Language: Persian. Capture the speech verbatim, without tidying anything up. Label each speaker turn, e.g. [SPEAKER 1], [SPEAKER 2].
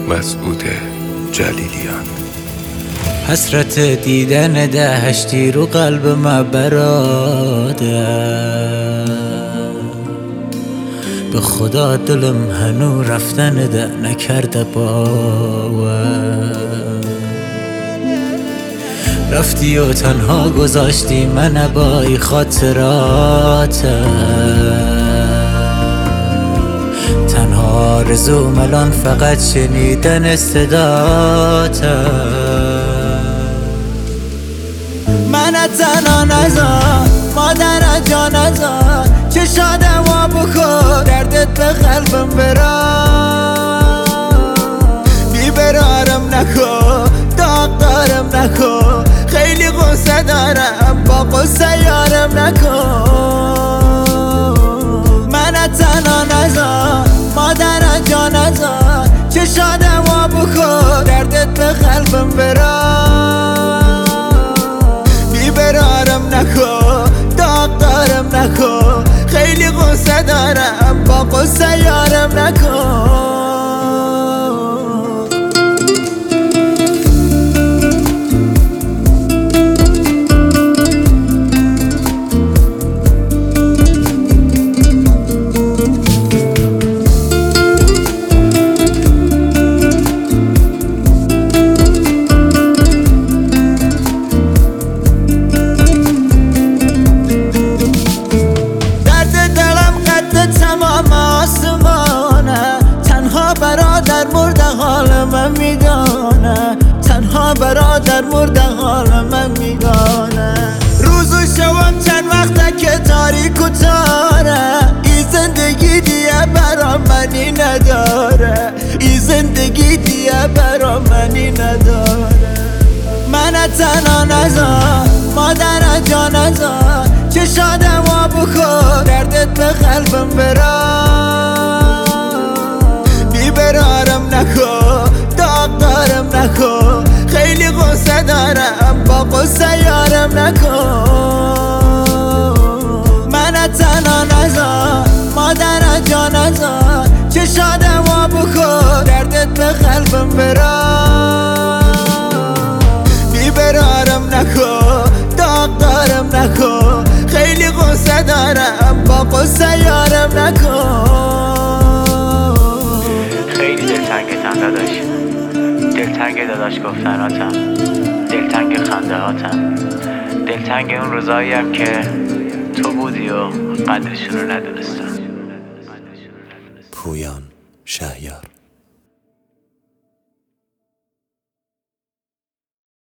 [SPEAKER 1] مسعود جلیلیان.
[SPEAKER 2] حسرت دیدن دهشتی رو قلب ما براده، به خدا دلم هنو رفتن ده نکرده باور. رفتی و تنها گذاشتی من با ای خاطرات، تنها آرزوم الان فقط شنیدن صدات. من تنها نذار مادر جا نذار، چشادم وا بکن دردت به قلبم برا. بیبرارم نکن داغ دارم نکن، خیلی غصه دارم با غصه یارم نکن. من تنها نذار مادر جا نذار، چشادم وا بکن دردت به قلبم برا. بیبرارم نکن داغ دارم نکن، خیلی غصه دارم با غصه یارم نکن. برادر مرده حال من میدانه، تنها برادر مرده حال من میدانه. روز و شبم چند وقته که تاریک و تاره، ای زندگی دیگه برا منی نداره، ای زندگی دیگه برا منی نداره. من تنها نذار مادر جا نذار، چشادم وا بکن دردت به قلبم برا. بیبرارم نکن داغ دارم نکن، خیلی غصه دارم با غصه یارم نکن. من تنها نذار مادر جا نذار، چشادم وا بکن دردت به قلبم برا. بیبرارم نکن داغ دارم نکن، خیلی غصه دارم با غصه یارم نکن.
[SPEAKER 3] خیلی دلتنگتم داداش، دلتنگ داداش گفتناتم، دلتنگ خنده هاتم، دلتنگ اون روزاییم که تو بودی و قدرشون رو ندونستم.
[SPEAKER 2] پویان شهیار.